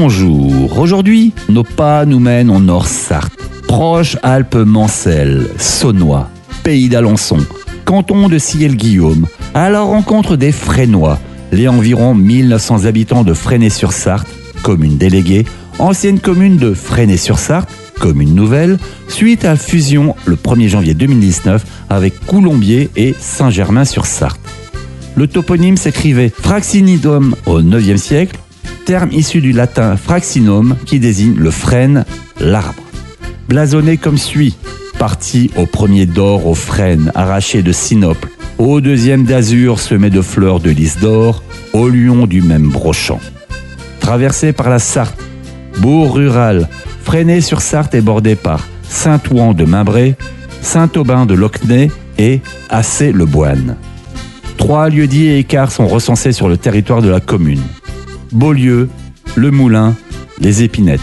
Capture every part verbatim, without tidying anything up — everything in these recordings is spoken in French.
Bonjour, aujourd'hui, nos pas nous mènent au Nord-Sarthe, proche Alpes-Mancelles, Saunois, pays d'Alençon, canton de Ciel-Guillaume, à la rencontre des Fresnois, les environ mille neuf cents habitants de Fresnay-sur-Sarthe, commune déléguée, ancienne commune de Fresnay-sur-Sarthe, commune nouvelle, suite à la fusion le premier janvier deux mille dix-neuf avec Coulombiers et Saint-Germain-sur-Sarthe. Le toponyme s'écrivait Fraxinidum au neuvième siècle, terme issu du latin fraxinum qui désigne le frêne, l'arbre. Blasonné comme suit, parti au premier d'or au frêne arraché de sinople, au deuxième d'azur semé de fleurs de lys d'or, au lion du même brochant. Traversé par la Sarthe, bourg rural, Fresnay-sur-Sarthe est bordé par Saint-Ouen de Mimbré, Saint-Aubin de Locnay et Assé-le-Boine. Trois lieux-dits et écarts sont recensés sur le territoire de la commune. Beaulieu, Le Moulin, Les Épinettes.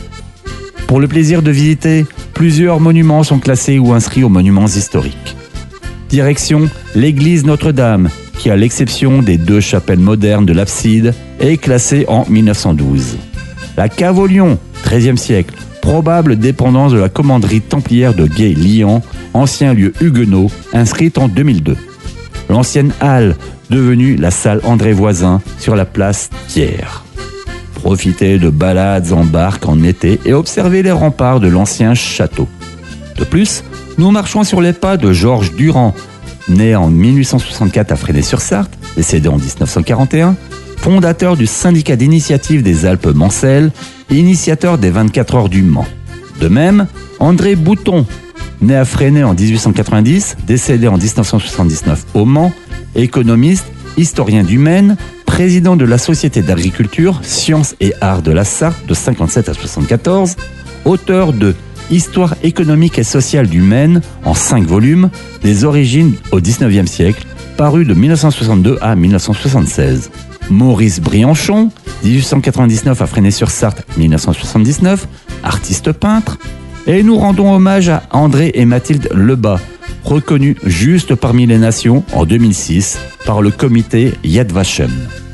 Pour le plaisir de visiter, plusieurs monuments sont classés ou inscrits aux monuments historiques. Direction l'église Notre-Dame, qui à l'exception des deux chapelles modernes de l'abside, est classée en mille neuf cent douze. La cave au Lion, treizième siècle, probable dépendance de la commanderie templière de Gai-Lian, ancien lieu huguenot, inscrite en deux mille deux. L'ancienne halle, devenue la salle André Voisin, sur la place Thiers. Profitez de balades en barque en été et observez les remparts de l'ancien château. De plus, nous marchons sur les pas de Georges Durand, né en mille huit cent soixante-quatre à Fresnay-sur-Sarthe, décédé en dix-neuf cent quarante et un, fondateur du syndicat d'initiative des Alpes-Mancelles et initiateur des vingt-quatre heures du Mans. De même, André Bouton, né à Fresnay en dix-huit cent quatre-vingt-dix, décédé en dix-neuf cent soixante-dix-neuf au Mans, économiste, historien du Maine, président de la Société d'agriculture, sciences et arts de la Sarthe de cinquante-sept à soixante-quatorze, auteur de Histoire économique et sociale du Maine en cinq volumes, des origines au dix-neuvième siècle, paru de mille neuf cent soixante-deux à mille neuf cent soixante-seize. Maurice Brianchon, dix-huit cent quatre-vingt-dix-neuf à Fresnay-sur-Sarthe, mille neuf cent soixante-dix-neuf, artiste peintre. Et nous rendons hommage à André et Mathilde Lebas, reconnus juste parmi les nations en deux mille six par le comité Yad Vashem.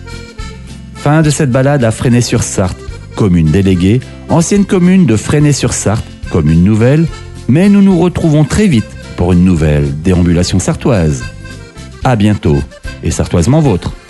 Fin de cette balade à Fresnay-sur-Sarthe, commune déléguée, ancienne commune de Fresnay-sur-Sarthe, commune nouvelle, mais nous nous retrouvons très vite pour une nouvelle déambulation sartoise. À bientôt, et sartoisement vôtre.